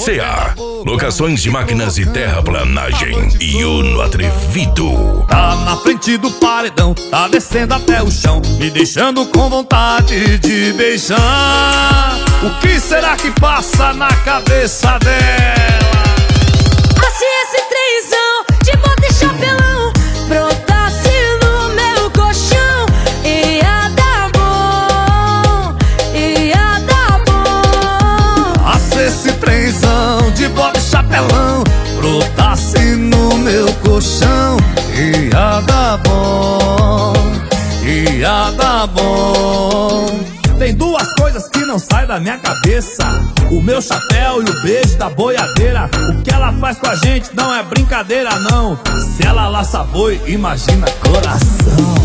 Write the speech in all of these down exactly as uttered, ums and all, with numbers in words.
C A, locações de máquinas e terraplanagem. E Uno Atrevido. Tá na frente do paredão, tá descendo até o chão, me deixando com vontade de beijar. O que será que passa na cabeça dela? Se esse trenzão de bota e chapelão brotasse no meu colchão, ia dar bom, ia dar bom. Ah, se esse trenzão de bota e chapelão brotasse no meu colchão, ia dar bom, ia dar bom. Tem duas coisas que não saem da minha cabeça: o meu chapéu e o beijo da boiadeira. O que ela faz com a gente não é brincadeira, não. Se ela laça boi, imagina coração.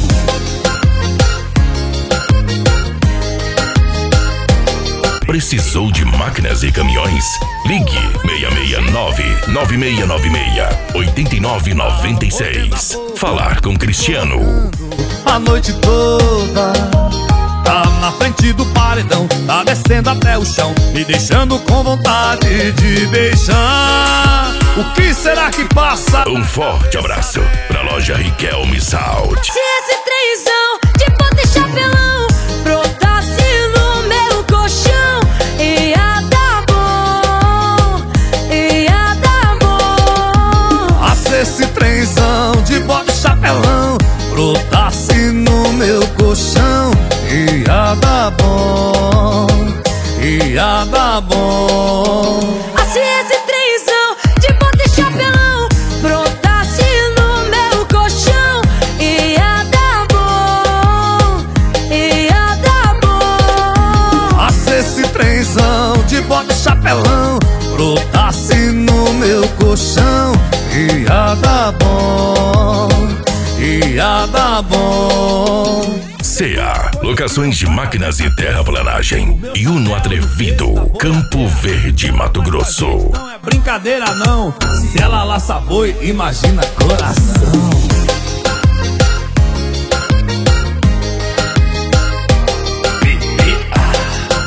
Precisou de máquinas e caminhões? Ligue seis seis nove, nove seis nove seis, oito nove nove seis. Falar com Cristiano. A noite toda tá na frente do paredão, tá descendo até o chão, me deixando com vontade de beijar. O que será que passa? Um forte abraço pra loja Riquelme Salt. Se esse trenzão de bota e chapelão brotasse no meu colchão, ia dar bom, ia dar bom. Ah, se esse trenzão de bota e chapelão brotasse no meu colchão, ia dar bom, ia dar bom. Ah, se esse trenzão de bota e chapelão brotasse no meu colchão, ia dar bom, ia dar bom. Ah, se esse trenzão de bota e chapelão brotasse no meu colchão, ia dar bom, ia dar bom. C A, locações de máquinas e terraplanagem. E Uno Atrevido, Campo Verde, Mato Grosso. Não é brincadeira, não. Se ela laça boi, imagina coração.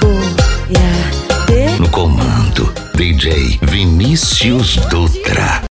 No comando, D J Vinícius Dutra.